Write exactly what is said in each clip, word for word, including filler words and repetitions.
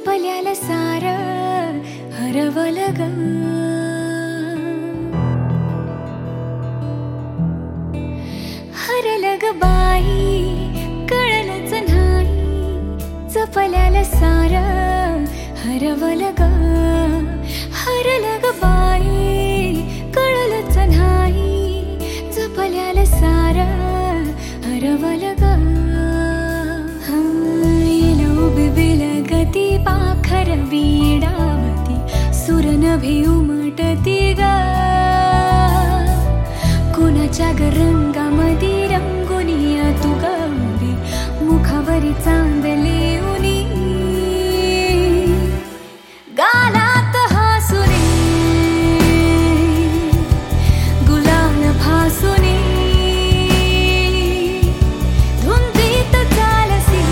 जपल्याला सार हरवल ग. हरल ग बाई कळलंच नाही, जपल्याला सार हरवल ग. हरल ग बाई कळलंच नाही, जपल्याला सार हरवल ग. बिलगती पाखर बीडावती सुरनभी उमटती ग. कोणाच्या ग रंगामधी रंगुनिया तू गवी, मुखावरी चांदले उनी गालात हासुनी गुलाल फासुनी धुंदीत चालसी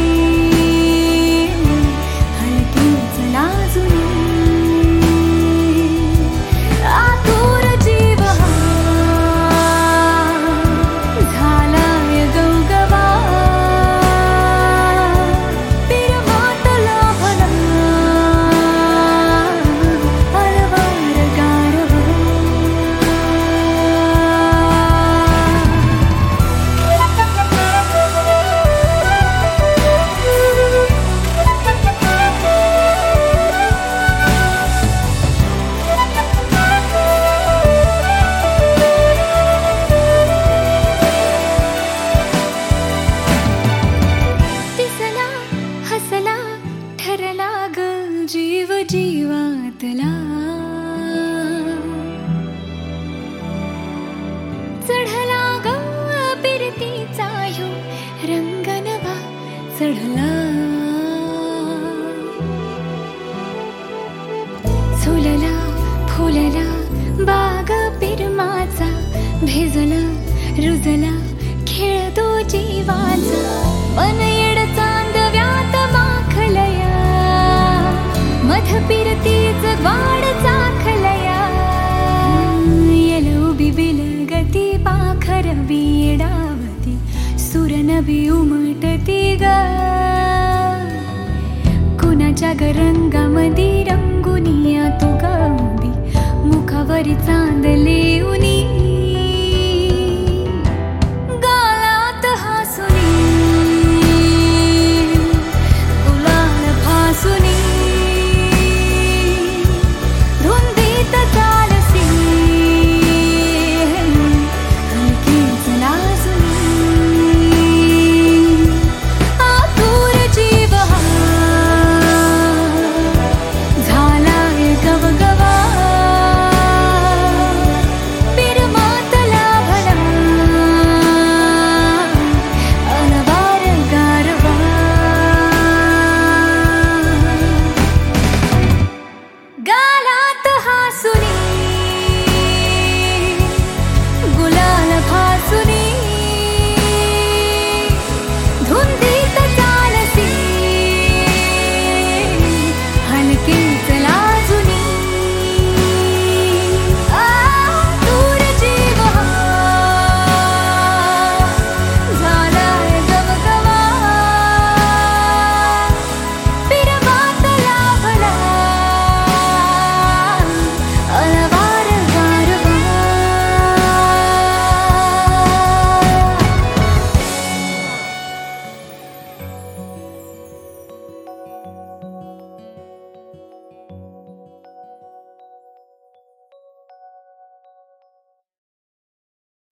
हलकीच लाजुनी. आतुर जीव झालाय गवगवा, पिरमात लाभला अलवार गारवा. दिसला हसला ठरला ग जीव जीवातला. चढला ग पिरतीचा ह्यो रंग नवा चढला. झुलला फुलला बाग पिरमाचा, भिजला रुजला खेळ तो जीवाचा. मन येड चांदव्यात माखलया, मध पिरतीच वाड चाखलया. येलो बिलगती पाखर बीडावती सुरनभी उमटती ग.